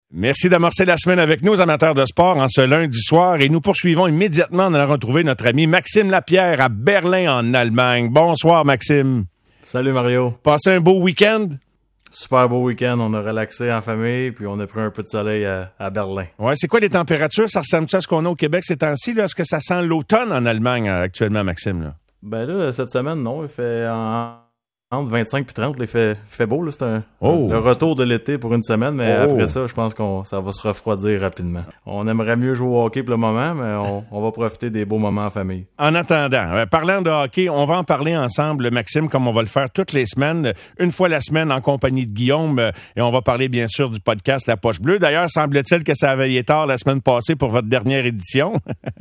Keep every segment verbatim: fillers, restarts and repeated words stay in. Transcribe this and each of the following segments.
Merci d'amorcer la semaine avec nous, amateurs de sport, en ce lundi soir. Et nous poursuivons immédiatement en allant retrouver notre ami Maxime Lapierre à Berlin, en Allemagne. Bonsoir, Maxime. Salut, Mario. Passez un beau week-end? Super beau week-end. On a relaxé en famille, puis on a pris un peu de soleil à, à Berlin. Ouais, c'est quoi les températures? Ça ressemble-tu à ce qu'on a au Québec ces temps-ci? Là? Est-ce que ça sent l'automne en Allemagne actuellement, Maxime? Là? Ben là, cette semaine, non. Il fait en... entre vingt-cinq et trente, il fait, fait beau. Là. C'est un, oh. le retour de l'été pour une semaine, mais oh. après ça, je pense qu'on ça va se refroidir rapidement. On aimerait mieux jouer au hockey pour le moment, mais on, on va profiter des beaux moments en famille. En attendant, euh, parlant de hockey, on va en parler ensemble, Maxime, comme on va le faire toutes les semaines, une fois la semaine en compagnie de Guillaume, euh, et on va parler bien sûr du podcast La Poche Bleue. D'ailleurs, semble-t-il que ça avait été tard la semaine passée pour votre dernière édition.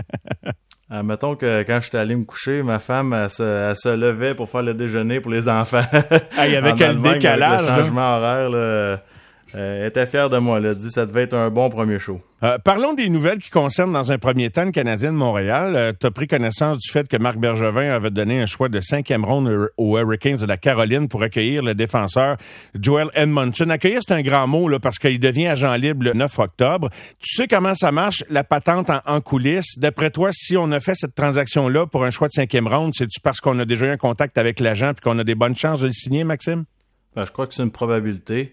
Euh, mettons que quand j'étais allé me coucher, ma femme, elle se, elle se levait pour faire le déjeuner pour les enfants. Ah, il y avait quel Allemagne, décalage, avec le changement horaire, là, euh, elle était fière de moi. Elle a dit que ça devait être un bon premier show. Euh, parlons des nouvelles qui concernent dans un premier temps le Canadien de Montréal. Euh, tu as pris connaissance du fait que Marc Bergevin avait donné un choix de cinquième ronde aux Hurricanes de la Caroline pour accueillir le défenseur Joel Edmondson. Accueillir, c'est un grand mot là, parce qu'il devient agent libre le neuf octobre. Tu sais comment ça marche, la patente en, en coulisses. D'après toi, si on a fait cette transaction-là pour un choix de cinquième ronde, c'est-tu parce qu'on a déjà eu un contact avec l'agent et qu'on a des bonnes chances de le signer, Maxime? Ben, je crois que c'est une probabilité.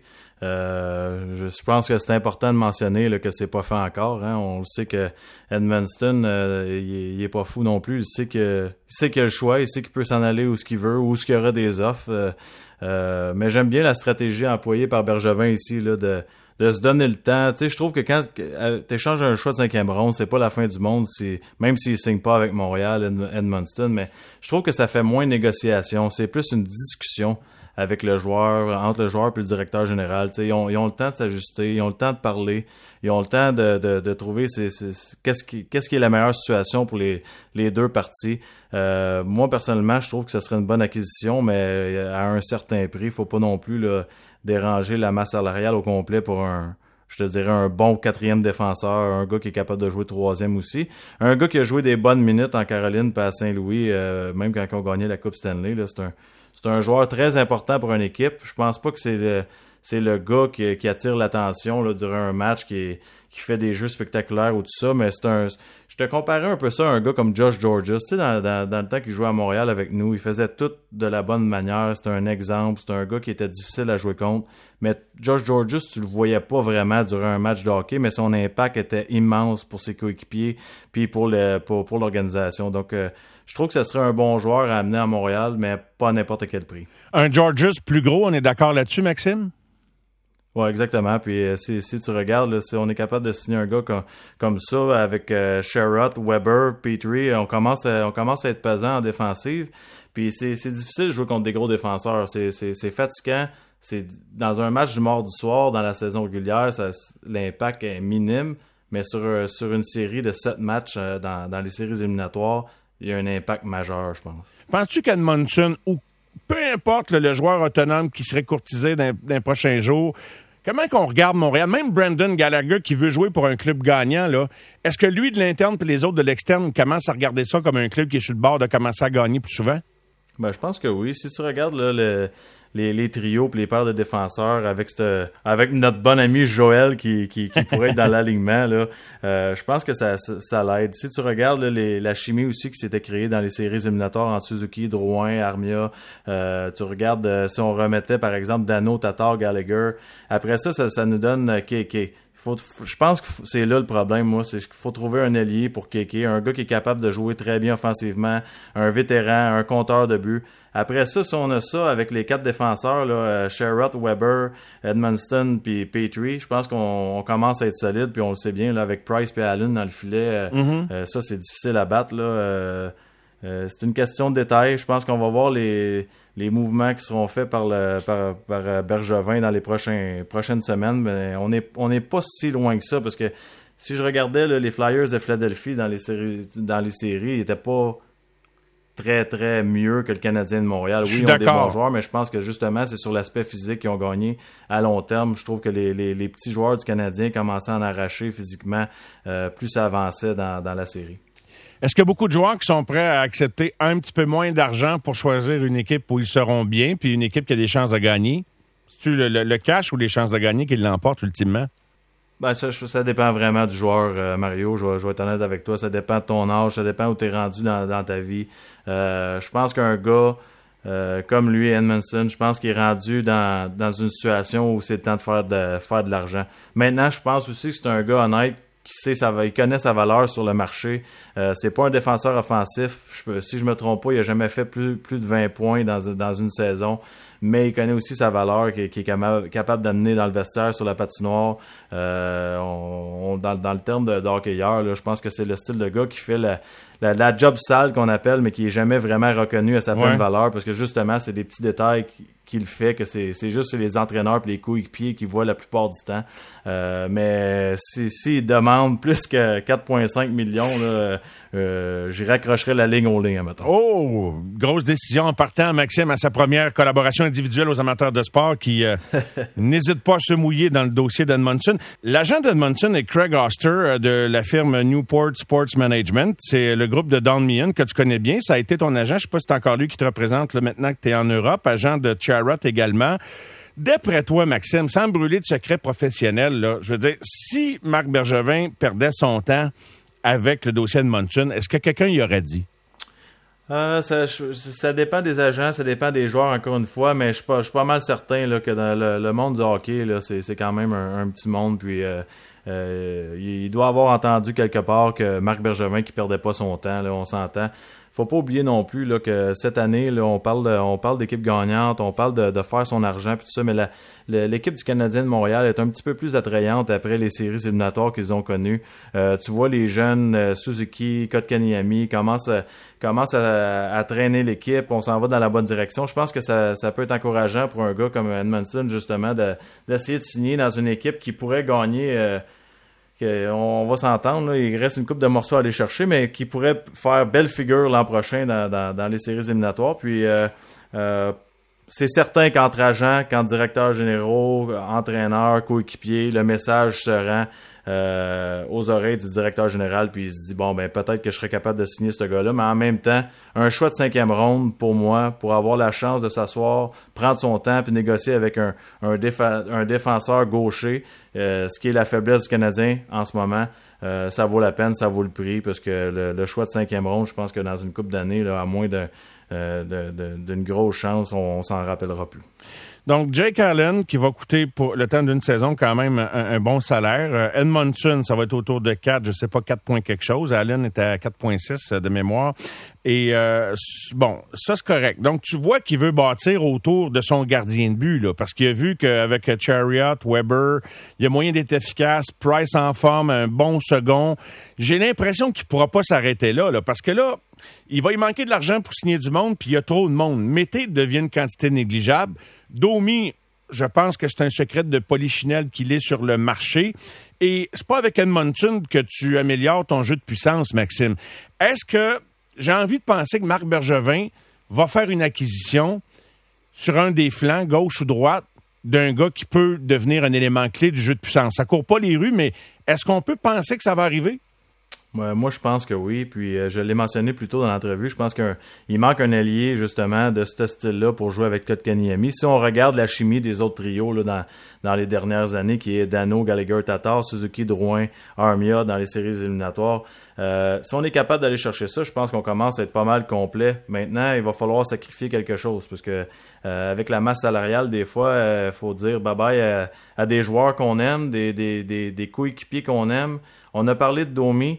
Euh, je, je pense que c'est important de mentionner là, que c'est pas fait encore. Hein. On le sait que Edmundston, euh, il, il est pas fou non plus. Il sait que il sait qu'il a le choix, il sait qu'il peut s'en aller où ce qu'il veut, où ce qu'il y aura des offres. Euh, euh, mais j'aime bien la stratégie employée par Bergevin ici là, de de se donner le temps. Tu sais, je trouve que quand tu échanges un choix de cinquième ronde, c'est pas la fin du monde, c'est, même s'il signe pas avec Montréal, Ed, Edmundston, mais je trouve que ça fait moins de négociation. C'est plus une discussion avec le joueur, entre le joueur et le directeur général. Tu sais, ils ont, ils ont le temps de s'ajuster, ils ont le temps de parler, ils ont le temps de, de, de trouver c'est, c'est, c'est, qu'est-ce qui, qu'est-ce qui est la meilleure situation pour les, les deux parties. Euh, moi, personnellement, je trouve que ce serait une bonne acquisition, mais à un certain prix, il faut pas non plus là, déranger la masse salariale au complet pour un, je te dirais, un bon quatrième défenseur, un gars qui est capable de jouer troisième aussi. Un gars qui a joué des bonnes minutes en Caroline puis à Saint-Louis, euh, même quand on gagnait la Coupe Stanley, là, c'est un c'est un joueur très important pour une équipe. Je pense pas que c'est le c'est le gars qui, qui attire l'attention là, durant un match, qui, qui fait des jeux spectaculaires ou tout ça, mais c'est un... Je te comparais un peu ça à un gars comme Josh Georges. Tu sais, dans, dans, dans le temps qu'il jouait à Montréal avec nous, il faisait tout de la bonne manière. C'était un exemple. C'était un gars qui était difficile à jouer contre. Mais Josh Georges, tu le voyais pas vraiment durant un match de hockey, mais son impact était immense pour ses coéquipiers puis pour le pour, pour l'organisation. Donc, euh, je trouve que ce serait un bon joueur à amener à Montréal, mais pas à n'importe quel prix. Un Georges plus gros, on est d'accord là-dessus, Maxime? Ouais, exactement. Puis euh, si, si tu regardes, là, si on est capable de signer un gars comme, comme ça avec euh, Sherratt, Weber, Petrie, on commence à, on commence à être pesant en défensive. Puis c'est, c'est difficile de jouer contre des gros défenseurs. C'est, c'est, c'est fatigant. C'est dans un match du mardi soir dans la saison régulière, ça, l'impact est minime. Mais sur sur une série de sept matchs euh, dans dans les séries éliminatoires, il y a un impact majeur, je pense. Penses-tu qu'Edmondson ou peu importe le, le joueur autonome qui serait courtisé dans, dans les prochains jours, comment qu'on regarde Montréal, même Brendan Gallagher qui veut jouer pour un club gagnant, là, est-ce que lui de l'interne et les autres de l'externe commencent à regarder ça comme un club qui est sur le bord de commencer à gagner plus souvent? Ben, je pense que oui. Si tu regardes là, le, les, les trios et les paires de défenseurs avec cette, avec notre bon ami Joël qui, qui, qui pourrait être dans l'alignement, là, euh, je pense que ça, ça, ça l'aide. Si tu regardes là, les, la chimie aussi qui s'était créée dans les séries éliminatoires entre Suzuki, Drouin, Armia, euh, tu regardes euh, si on remettait par exemple Dano, Tatar, Gallagher, après ça, ça, ça nous donne euh, Kéké. Faut, je pense que c'est là le problème, moi, c'est qu'il faut trouver un allié pour Kéké, un gars qui est capable de jouer très bien offensivement, un vétéran, un compteur de but. Après ça, si on a ça avec les quatre défenseurs, là, Sherratt, Weber, Edmundston puis Petrie, je pense qu'on on commence à être solide, puis on le sait bien, là, avec Price et Allen dans le filet, mm-hmm. euh, ça c'est difficile à battre, là. Euh, Euh, c'est une question de détail. Je pense qu'on va voir les, les mouvements qui seront faits par, le, par, par Bergevin dans les prochains, prochaines semaines. Mais on n'est on est pas si loin que ça parce que si je regardais là, les Flyers de Philadelphie dans les séries, dans les séries, ils n'étaient pas très, très mieux que le Canadien de Montréal. Oui, ils ont des bons joueurs, mais je pense que justement, c'est sur l'aspect physique qu'ils ont gagné à long terme. Je trouve que les, les, les petits joueurs du Canadien commençaient à en arracher physiquement euh, plus ça avançait dans, dans la série. Est-ce qu'il y a beaucoup de joueurs qui sont prêts à accepter un petit peu moins d'argent pour choisir une équipe où ils seront bien, puis une équipe qui a des chances de gagner? C'est-tu le, le, le cash ou les chances de gagner qui l'emportent ultimement? Ben ça, ça dépend vraiment du joueur, euh, Mario. Je vais, je vais être honnête avec toi. Ça dépend de ton âge, ça dépend où tu es rendu dans, dans ta vie. Euh, je pense qu'un gars euh, comme lui, Edmondson, je pense qu'il est rendu dans, dans une situation où c'est le temps de faire de faire de l'argent. Maintenant, je pense aussi que c'est un gars honnête qui sait ça va, il connaît sa valeur sur le marché. Euh, c'est pas un défenseur offensif. Je, si je me trompe pas, il a jamais fait plus plus de vingt points dans dans une saison. Mais il connaît aussi sa valeur, qui, qui est capable, capable d'amener dans le vestiaire, sur la patinoire. Euh, on, on, dans, dans le terme de, de hockeyeur, là, je pense que c'est le style de gars qui fait la, la, la job sale qu'on appelle, mais qui est jamais vraiment reconnu à sa pleine ouais. valeur, parce que justement, c'est des petits détails qu'il fait, que c'est, c'est juste c'est les entraîneurs et les coéquipiers qui voient la plupart du temps. Euh, mais s'il si, si demande plus que quatre virgule cinq millions, là, euh, j'y raccrocherais la ligne aux lignes, mettons. Oh! Grosse décision en partant, Maxime, à sa première collaboration individuelle aux amateurs de sport qui euh, n'hésite pas à se mouiller dans le dossier d'Edmondson. L'agent d'Edmondson est Craig Oster de la firme Newport Sports Management. C'est le groupe de Don Meehan que tu connais bien. Ça a été ton agent. Je sais pas si c'est encore lui qui te représente là, maintenant que tu es en Europe. Agent de Charrot également. D'après toi, Maxime, sans brûler de secret professionnel, là, je veux dire, si Marc Bergevin perdait son temps avec le dossier Edmondson, est-ce que quelqu'un y aurait dit? Euh, ça, ça dépend des agents, ça dépend des joueurs, encore une fois, mais je suis pas, je suis pas mal certain là, que dans le, le monde du hockey, là, c'est, c'est quand même un, un petit monde, puis euh, euh, il doit avoir entendu quelque part que Marc Bergevin qui perdait pas son temps, là, on s'entend. Faut pas oublier non plus là, que cette année, là, on parle de, on parle d'équipe gagnante, on parle de, de faire son argent puis tout ça, mais la, la, l'équipe du Canadien de Montréal est un petit peu plus attrayante après les séries éliminatoires qu'ils ont connues. Euh, tu vois les jeunes euh, Suzuki, Kotkaniemi commencent à, commencent à, à traîner l'équipe, on s'en va dans la bonne direction. Je pense que ça, ça peut être encourageant pour un gars comme Edmondson justement de, d'essayer de signer dans une équipe qui pourrait gagner. Euh, On va s'entendre, là, il reste une coupe de morceaux à aller chercher, mais qui pourrait faire belle figure l'an prochain dans, dans, dans les séries éliminatoires. Puis euh, euh, c'est certain qu'entre agents, qu'entre directeurs généraux, entraîneurs, coéquipiers, le message se rend euh, aux oreilles du directeur général, puis il se dit bon ben peut-être que je serais capable de signer ce gars-là, mais en même temps, un choix de cinquième ronde pour moi, pour avoir la chance de s'asseoir, prendre son temps puis négocier avec un un, défa- un défenseur gaucher, euh, ce qui est la faiblesse du Canadien en ce moment. Euh, ça vaut la peine, ça vaut le prix, parce que le, le choix de cinquième ronde, je pense que dans une couple d'années, là, à moins de, euh, de, de, d'une grosse chance, on, on s'en rappellera plus. Donc, Jake Allen, qui va coûter pour le temps d'une saison quand même un, un bon salaire. Euh, Edmondson, ça va être autour de quatre, je sais pas, quatre points quelque chose. Allen était à quatre virgule six de mémoire. Et euh, bon, ça c'est correct. Donc, tu vois qu'il veut bâtir autour de son gardien de but, là, parce qu'il a vu qu'avec Chariot, Weber, il y a moyen d'être efficace, Price en forme, un bon second. J'ai l'impression qu'il pourra pas s'arrêter là, là, parce que là, il va y manquer de l'argent pour signer du monde, puis il y a trop de monde. Mété devient une quantité négligeable. Domi, je pense que c'est un secret de polichinelle qu'il est sur le marché. Et c'est pas avec Edmondson que tu améliores ton jeu de puissance, Maxime. Est-ce que j'ai envie de penser que Marc Bergevin va faire une acquisition sur un des flancs, gauche ou droite, d'un gars qui peut devenir un élément clé du jeu de puissance? Ça court pas les rues, mais est-ce qu'on peut penser que ça va arriver? Moi, je pense que oui. Puis, euh, je l'ai mentionné plus tôt dans l'entrevue. Je pense qu'il manque un allié, justement, de ce style-là pour jouer avec Kotkaniemi. Si on regarde la chimie des autres trios là, dans, dans les dernières années, qui est Dano, Gallagher, Tatar, Suzuki, Drouin, Armia dans les séries éliminatoires, euh, si on est capable d'aller chercher ça, je pense qu'on commence à être pas mal complet. Maintenant, il va falloir sacrifier quelque chose, parce que euh, avec la masse salariale, des fois, il euh, faut dire bye-bye à, à des joueurs qu'on aime, des, des, des, des coéquipiers qu'on aime. On a parlé de Domi.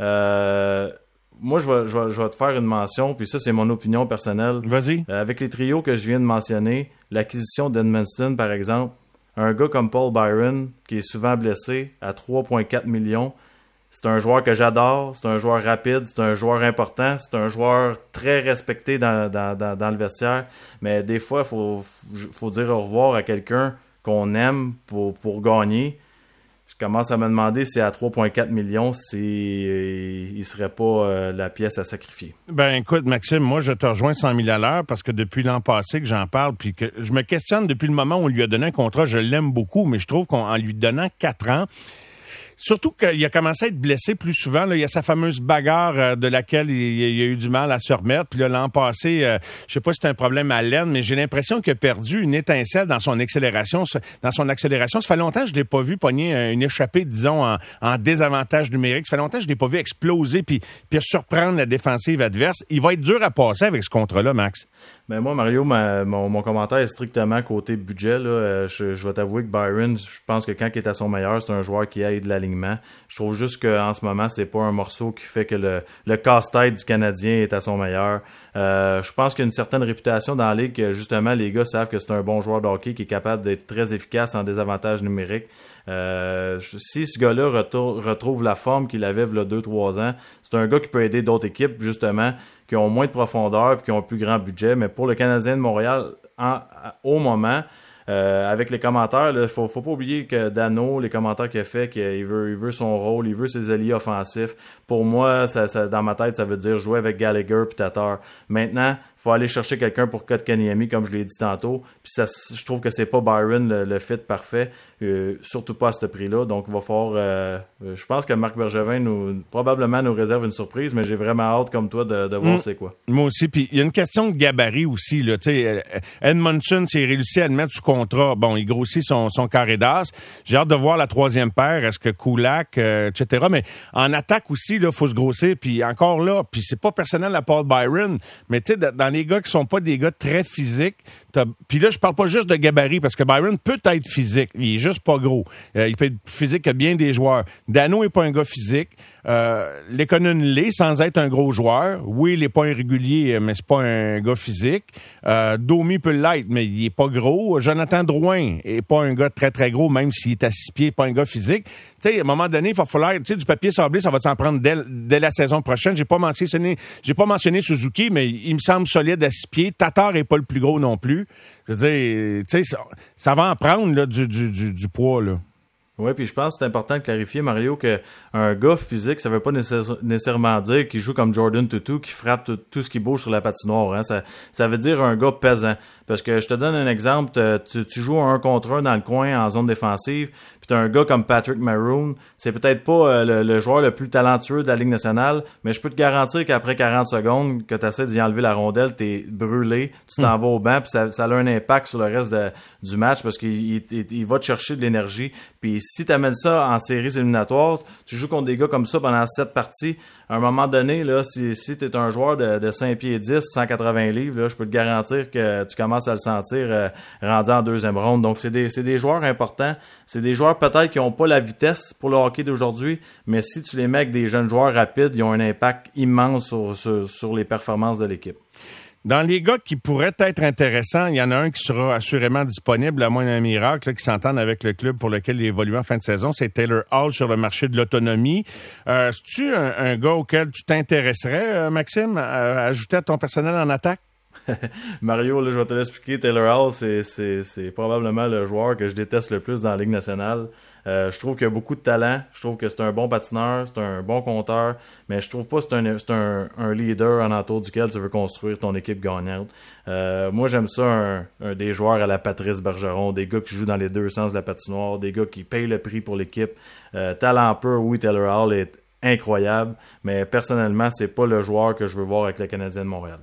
Euh, moi, je vais, je, vais, je vais te faire une mention, puis ça, c'est mon opinion personnelle. Vas-y. Euh, avec les trios que je viens de mentionner, l'acquisition d'Edmondson, par exemple, un gars comme Paul Byron, qui est souvent blessé, à trois virgule quatre millions, c'est un joueur que j'adore, c'est un joueur rapide, c'est un joueur important, c'est un joueur très respecté dans, dans, dans, dans le vestiaire, mais des fois, il faut, faut dire au revoir à quelqu'un qu'on aime pour, pour gagner. Je commence à me demander si à trois virgule quatre millions, si, euh, il serait pas euh, la pièce à sacrifier. Ben écoute, Maxime, moi je te rejoins cent mille à l'heure parce que depuis l'an passé que j'en parle, puis que je me questionne depuis le moment où on lui a donné un contrat, je l'aime beaucoup, mais je trouve qu'en lui donnant quatre ans, surtout qu'il a commencé à être blessé plus souvent. Là. Il y a sa fameuse bagarre euh, de laquelle il, il a eu du mal à se remettre. Puis là, l'an passé, euh, je sais pas si c'est un problème à l'aine, mais j'ai l'impression qu'il a perdu une étincelle dans son accélération. Dans son accélération, ça fait longtemps que je l'ai pas vu pogner une échappée, disons, en, en désavantage numérique. Ça fait longtemps que je l'ai pas vu exploser puis, puis surprendre la défensive adverse. Il va être dur à passer avec ce contrat-là, Max. Ben moi, Mario, ma, mon, mon commentaire est strictement côté budget. Là. Euh, je, je vais t'avouer que Byron, je pense que quand il est à son meilleur, c'est un joueur qui aide l'alignement. Je trouve juste qu'en ce moment, c'est pas un morceau qui fait que le, le casse-tête du Canadien est à son meilleur. Euh, je pense qu'il y a une certaine réputation dans la ligue que justement les gars savent que c'est un bon joueur de hockey qui est capable d'être très efficace en désavantage numérique. Euh, si ce gars-là retour, retrouve la forme qu'il avait il y a deux trois ans, c'est un gars qui peut aider d'autres équipes justement qui ont moins de profondeur et qui ont un plus grand budget. Mais pour le Canadien de Montréal, en, au moment, Euh, avec les commentaires, il faut, faut pas oublier que Dano, les commentaires qu'il a fait, qu'il veut, il veut son rôle, il veut ses alliés offensifs. Pour moi, ça, ça, dans ma tête, ça veut dire jouer avec Gallagher puis Tatar. Maintenant, faut aller chercher quelqu'un pour Kotkaniemi, comme je l'ai dit tantôt. Puis ça, je trouve que c'est pas Byron le, le fit parfait, euh, surtout pas à ce prix-là. Donc, il va falloir. Euh, je pense que Marc Bergevin nous probablement nous réserve une surprise, mais j'ai vraiment hâte, comme toi, de, de voir mmh. c'est quoi. Moi aussi. Puis il y a une question de gabarit aussi. Là, tu sais, Edmondson s'est réussi à le mettre sous contrat. Bon, il grossit son, son carré d'as. J'ai hâte de voir la troisième paire. Est-ce que Kulak, euh, et cetera. Mais en attaque aussi, là, faut se grossir. Puis encore là, puis c'est pas personnel à Paul Byron, mais tu sais, dans les gars qui sont pas des gars très physiques. Puis là, je parle pas juste de gabarit, parce que Byron peut être physique. Il est juste pas gros. Euh, il peut être physique que bien des joueurs. Dano est pas un gars physique. Euh, Lekonen l'est, sans être un gros joueur. Oui, il est pas irrégulier, mais c'est pas un gars physique. Euh, Domi peut l'être, mais il est pas gros. Jonathan Drouin est pas un gars très, très gros, même s'il est à six pieds, pas un gars physique. Tu sais, à un moment donné, il va falloir, tu sais, du papier sablé, ça va s'en prendre dès, dès la saison prochaine. J'ai pas mentionné, j'ai pas mentionné Suzuki, mais il me semble solide à six pieds. Tatar est pas le plus gros non plus. Je veux dire, tu sais, ça, ça va en prendre, là, du, du, du, du poids, là. Oui, puis je pense que c'est important de clarifier, Mario, que un gars physique, ça veut pas nécess- nécessairement dire qu'il joue comme Jordan Tootoo, qui frappe tout, tout ce qui bouge sur la patinoire. Hein. Ça, ça veut dire un gars pesant. Parce que je te donne un exemple, tu, tu joues un contre un dans le coin en zone défensive, puis t'as un gars comme Patrick Maroon, c'est peut-être pas euh, le, le joueur le plus talentueux de la Ligue nationale, mais je peux te garantir qu'après quarante secondes que tu essaies d'y enlever la rondelle, t'es brûlé, tu t'en mmh. vas au banc, puis ça, ça a un impact sur le reste de, du match parce qu'il il, il, il va te chercher de l'énergie. Puis si tu amènes ça en séries éliminatoires, tu joues contre des gars comme ça pendant sept parties, à un moment donné, là, si, si tu es un joueur de, de cinq pieds dix, cent quatre-vingts livres, là, je peux te garantir que tu commences à le sentir euh, rendu en deuxième ronde. Donc, c'est des, c'est des joueurs importants. C'est des joueurs peut-être qui n'ont pas la vitesse pour le hockey d'aujourd'hui, mais si tu les mets avec des jeunes joueurs rapides, ils ont un impact immense sur, sur, sur les performances de l'équipe. Dans les gars qui pourraient être intéressants, il y en a un qui sera assurément disponible, à moins d'un miracle, là, qui s'entende avec le club pour lequel il évolue en fin de saison. C'est Taylor Hall sur le marché de l'autonomie. Euh, est-ce-tu un, un gars auquel tu t'intéresserais, euh, Maxime, à, à ajouter à ton personnel en attaque? Mario, là, je vais te l'expliquer. Taylor Hall, c'est, c'est, c'est probablement le joueur que je déteste le plus dans la Ligue nationale. Euh, je trouve qu'il a beaucoup de talent. Je trouve que c'est un bon patineur, c'est un bon compteur, mais je trouve pas que c'est un, c'est un, un leader en entour duquel tu veux construire ton équipe gagnante. Euh, moi, j'aime ça, un, un des joueurs à la Patrice Bergeron, des gars qui jouent dans les deux sens de la patinoire, des gars qui payent le prix pour l'équipe. Euh, talent pur, oui, Taylor Hall est incroyable, mais personnellement, c'est pas le joueur que je veux voir avec le Canadien de Montréal.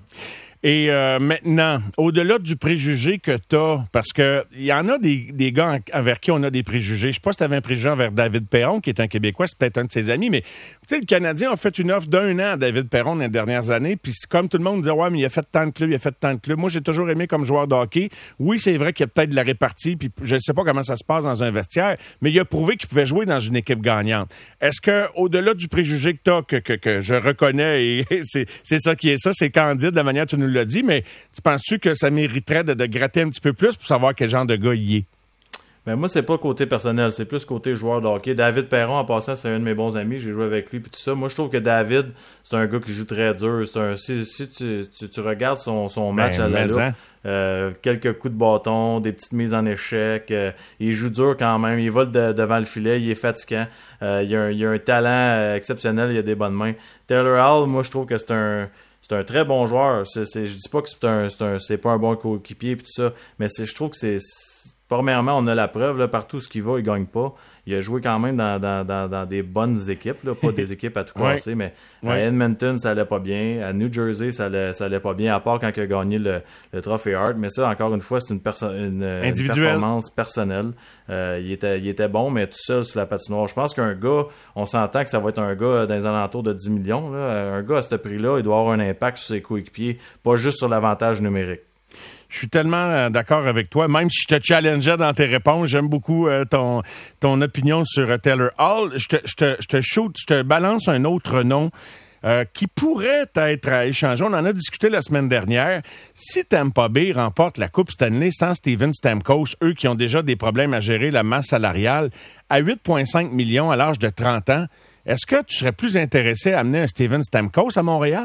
Et euh, maintenant, au-delà du préjugé que tu as, parce que il y en a des, des gars envers qui on a des préjugés. Je sais pas si tu avais un préjugé envers David Perron, qui est un Québécois, c'est peut-être un de ses amis, mais tu sais, le Canadien a fait une offre d'un an à David Perron dans les dernières années, puis c'est comme tout le monde disait, ouais, mais il a fait tant de clubs, il a fait tant de clubs. Moi, j'ai toujours aimé comme joueur de hockey. Oui, c'est vrai qu'il y a peut-être de la répartie, puis je ne sais pas comment ça se passe dans un vestiaire, mais il a prouvé qu'il pouvait jouer dans une équipe gagnante. Est-ce que, au-delà du préjugé que tu as, que, que, que je reconnais, et c'est, c'est ça qui est ça, c'est candide, de la manière dont tu nous l'as dit, mais tu penses-tu que ça mériterait de, de gratter un petit peu plus pour savoir quel genre de gars il est? Ben moi, c'est pas côté personnel, c'est plus côté joueur de hockey. David Perron, en passant, c'est un de mes bons amis, j'ai joué avec lui puis tout ça. Moi, je trouve que David, c'est un gars qui joue très dur. C'est un si, si tu, tu, tu regardes son, son match ben, à la loupe, hein? euh, quelques coups de bâton, des petites mises en échec, euh, il joue dur quand même, il vole de, devant le filet, il est fatigant. Euh, il, a un, il a un talent exceptionnel, il a des bonnes mains. Taylor Hall, moi, je trouve que c'est un c'est un très bon joueur. C'est, c'est, je dis pas que c'est un, c'est un, c'est pas un bon coéquipier pis tout ça, mais c'est, je trouve que c'est, c'est premièrement, on a la preuve, là, partout ce qu'il va, il gagne pas. Il a joué quand même dans, dans, dans, dans des bonnes équipes, là, pas des équipes à tout casser, ouais. mais ouais. à Edmonton, ça allait pas bien. À New Jersey, ça allait, ça allait pas bien, à part quand il a gagné le, le trophée Hart. Mais ça, encore une fois, c'est une, perso- une, une performance personnelle. Euh, il, était, il était bon, mais tout seul sur la patinoire. Je pense qu'un gars, on s'entend que ça va être un gars dans les alentours de dix millions. Là. Un gars à ce prix-là, il doit avoir un impact sur ses coéquipiers, pas juste sur l'avantage numérique. Je suis tellement d'accord avec toi, même si je te challengeais dans tes réponses. J'aime beaucoup euh, ton ton opinion sur euh, Taylor Hall. Je te, je te, je te shoot, je te balance un autre nom euh, qui pourrait être à échanger. On en a discuté la semaine dernière. Si Tampa Bay remporte la Coupe Stanley sans Steven Stamkos, eux qui ont déjà des problèmes à gérer la masse salariale, à huit virgule cinq millions à l'âge de trente ans, est-ce que tu serais plus intéressé à amener un Steven Stamkos à Montréal?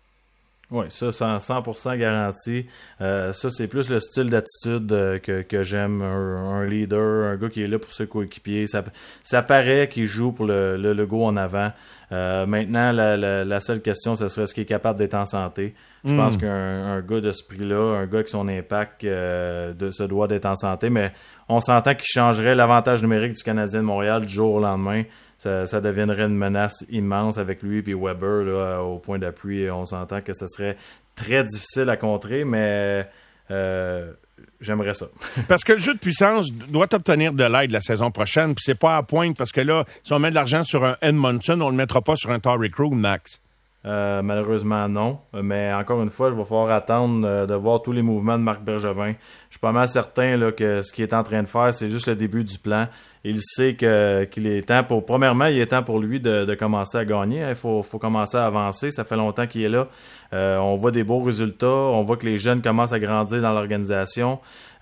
Oui, ça, cent pour cent garanti. Euh, ça, c'est plus le style d'attitude euh, que, que j'aime. Un, un leader, un gars qui est là pour ses coéquipiers. Ça, ça paraît qu'il joue pour le, le, le go en avant. Euh, maintenant, la, la, la seule question, ce serait est-ce qu'il est capable d'être en santé. Je mm. pense qu'un un gars de ce prix-là, un gars avec son impact, euh, de, se doit d'être en santé. Mais on s'entend qu'il changerait l'avantage numérique du Canadien de Montréal du jour au lendemain. Ça, ça deviendrait une menace immense avec lui et Weber là, au point d'appui. On s'entend que ce serait très difficile à contrer, mais euh, j'aimerais ça. Parce que le jeu de puissance doit obtenir de l'aide la saison prochaine, puis c'est pas à pointe, parce que là, si on met de l'argent sur un Edmonton, on le mettra pas sur un Torrey Krug, Max. Euh, malheureusement non, mais encore une fois, il va falloir attendre euh, de voir tous les mouvements de Marc Bergevin. Je suis pas mal certain là, que ce qu'il est en train de faire, c'est juste le début du plan. Il sait que qu'il est temps pour, premièrement, il est temps pour lui de, de commencer à gagner. Il faut, faut commencer à avancer. Ça fait longtemps qu'il est là. Euh, on voit des beaux résultats. On voit que les jeunes commencent à grandir dans l'organisation.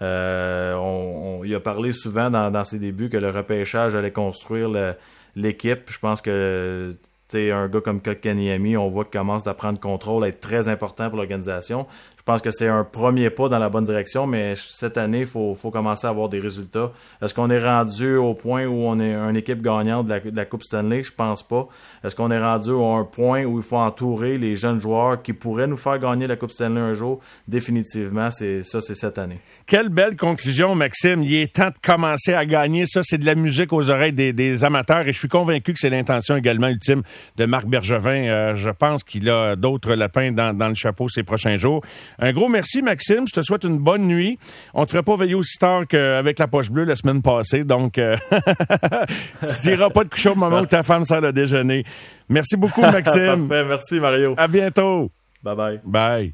Euh, on, on, il a parlé souvent dans, dans ses débuts que le repêchage allait construire le, l'équipe. Je pense que t'sais, un gars comme Kotkaniemi, on voit qu'il commence à prendre contrôle, à être très important pour l'organisation. Je pense que c'est un premier pas dans la bonne direction, mais cette année, il faut, faut commencer à avoir des résultats. Est-ce qu'on est rendu au point où on est une équipe gagnante de la, de la Coupe Stanley? Je pense pas. Est-ce qu'on est rendu à un point où il faut entourer les jeunes joueurs qui pourraient nous faire gagner la Coupe Stanley un jour? Définitivement, c'est ça, c'est cette année. Quelle belle conclusion, Maxime. Il est temps de commencer à gagner. Ça, c'est de la musique aux oreilles des, des amateurs et je suis convaincu que c'est l'intention également ultime de Marc Bergevin. Euh, je pense qu'il a d'autres lapins dans, dans le chapeau ces prochains jours. Un gros merci, Maxime. Je te souhaite une bonne nuit. On te ferait pas veiller aussi tard qu'avec la poche bleue la semaine passée. Donc, euh, tu n'iras pas te coucher au moment où ta femme sert le déjeuner. Merci beaucoup, Maxime. Parfait. Merci, Mario. À bientôt. Bye-bye. Bye.